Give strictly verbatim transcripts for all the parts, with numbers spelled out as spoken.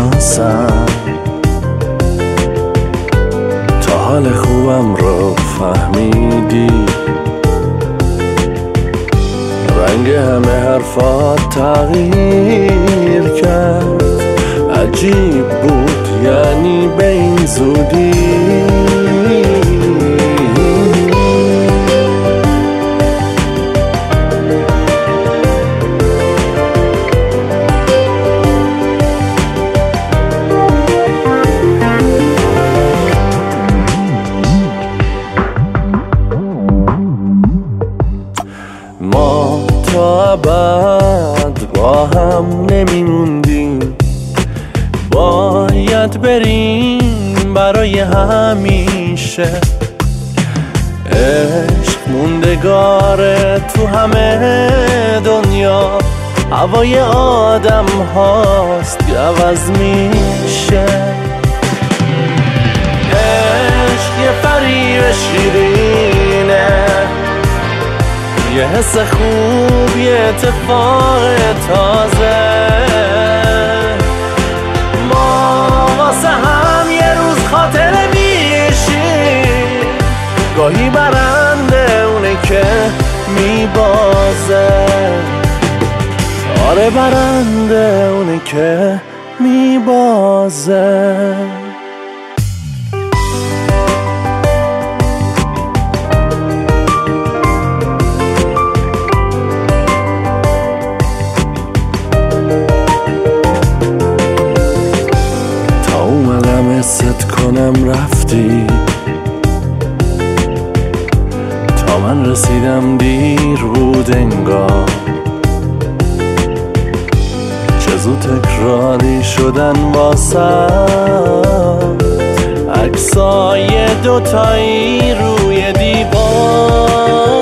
میشناسم، تا حال خوبم رو فهمیدی، رنگ همه حرفات تغییر کرد. عجیب بود یعنی به این زودی. ما تا ابد با هم نمیموندیم، باید بریم برای همیشه. عشق موندگاره تو همه دنیا، هوای آدم هاست که عوض میشه. عشق یه فریب شیرینه، یه حس خوب، یه اتفاق تازه. ما واسه هم یه روز خاطره میشیم، گاهی برنده اونه که میبازه. آره برنده اونه که میبازه. ست کنم رفتی، تا من رسیدم دیر بود انگار. چه زود تکراری شدن واسه عکسای دوتایی روی دیوار.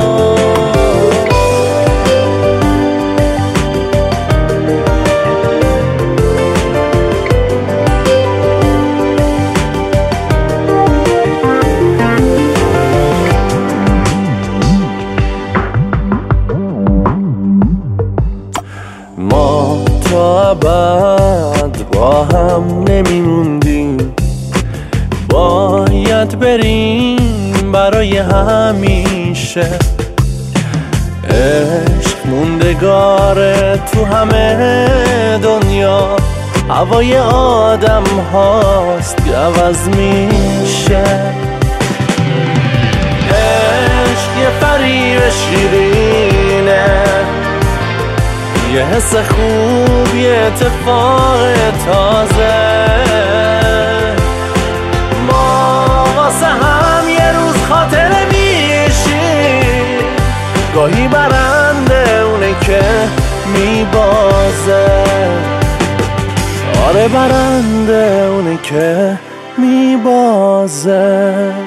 ما تا ابد با هم نمیموندیم، باید بریم برای همیشه. عشق موندگاره تو همه دنیا، هوای آدم هاست که عوض میشه. عشق یه فریب شیرینه، یه حس خوب، یه اتفاق تازه. ما واسه هم یه روز خاطره میشیم، گاهی برنده اونه که میبازه. آره برنده اونه که میبازه.